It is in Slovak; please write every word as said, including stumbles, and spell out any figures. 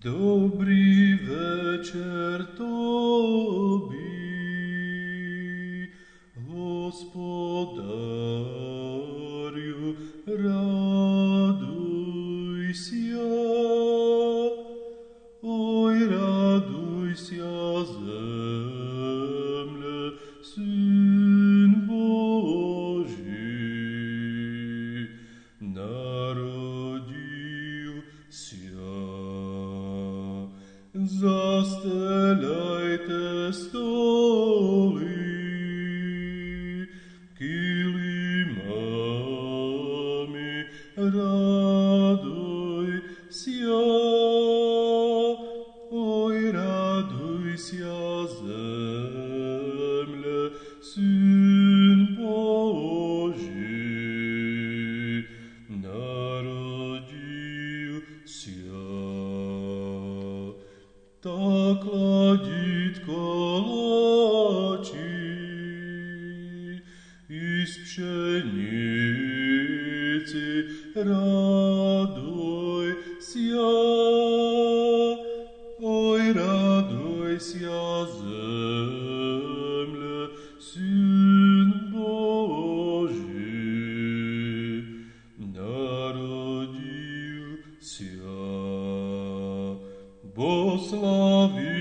Dobrý večer Tobie, Hospodáriu, radujся, oj, radujся, zemle, Syn Boží, narodился. Zastēľajte stoly, kilimami, radujся, oj, radujся, zemle, Syn Boží, narodился. Tak ladítko láči i z pšenici radujся, oj, radujся, zemle, Syn Boží, narodился. Bo slaví